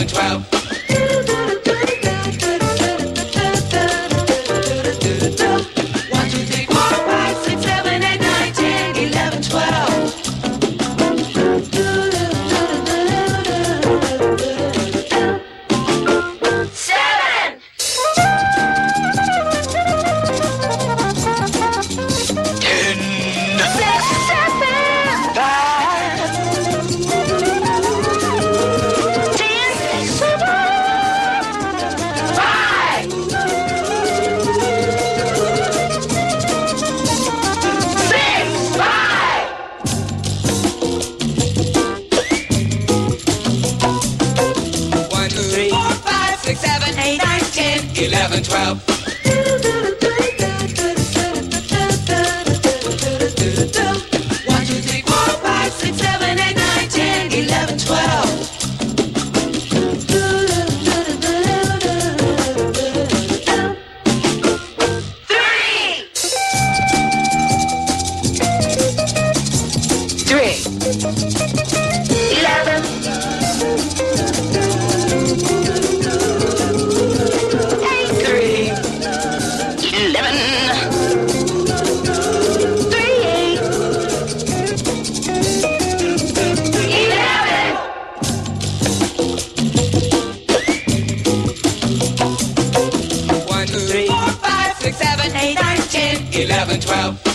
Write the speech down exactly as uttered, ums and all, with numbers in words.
eleven, twelve. One, two, three, four, five, six, seven, eight, nine, ten, eleven, twelve. Seven. Ten. Six, seven. Five. Ten. Six, seven. Five. Six, five. One, two, three, four, five, six, seven, eight, nine, ten, eleven, twelve. One, two, three, four, five, six, seven, eight, nine, ten, eleven, twelve. Three. Three. Eleven. Eight. Three. Eleven. Three. Eight. Eleven. One, two, three, four, five, six, seven, eight, nine, ten, eleven, twelve.